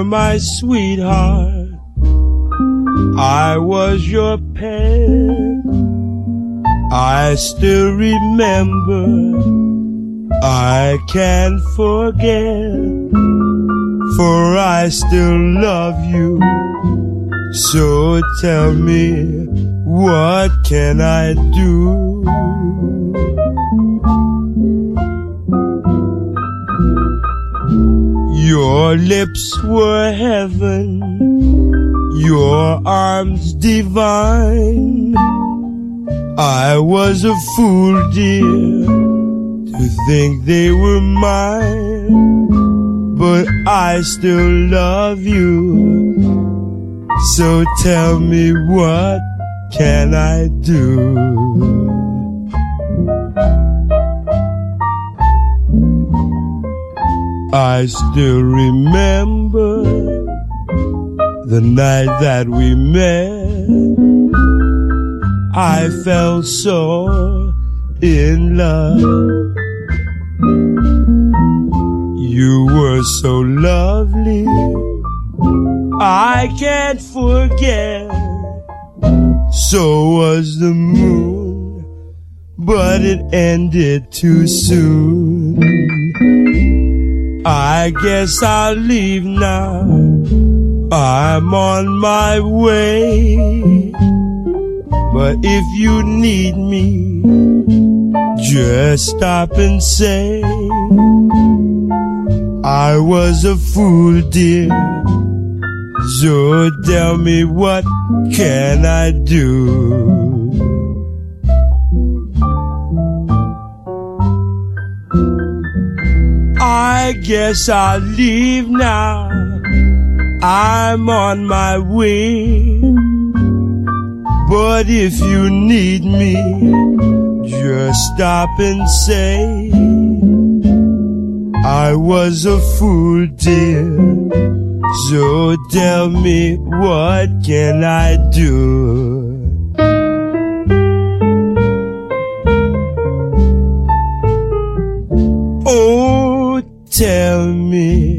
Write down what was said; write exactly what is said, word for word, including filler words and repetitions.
were my sweetheart. I was your pet. I still remember. I can't forget. For I still love you. So tell me, what can I do? Your lips were heaven, your arms divine. I was a fool, dear, to think they were mine. But I still love you. So tell me, what can I do? I still remember the night that we met. I felt so in love. You were so lovely, I can't forget. So was the moon, but it ended too soon. I guess I'll leave now. I'm on my way. But if you need me, just stop and say, I was a fool, dear. So tell me, what can I do? I guess I'll leave now. I'm on my way. But if you need me, just stop and say, I was a fool, dear. So tell me, what can I do? Oh, tell me,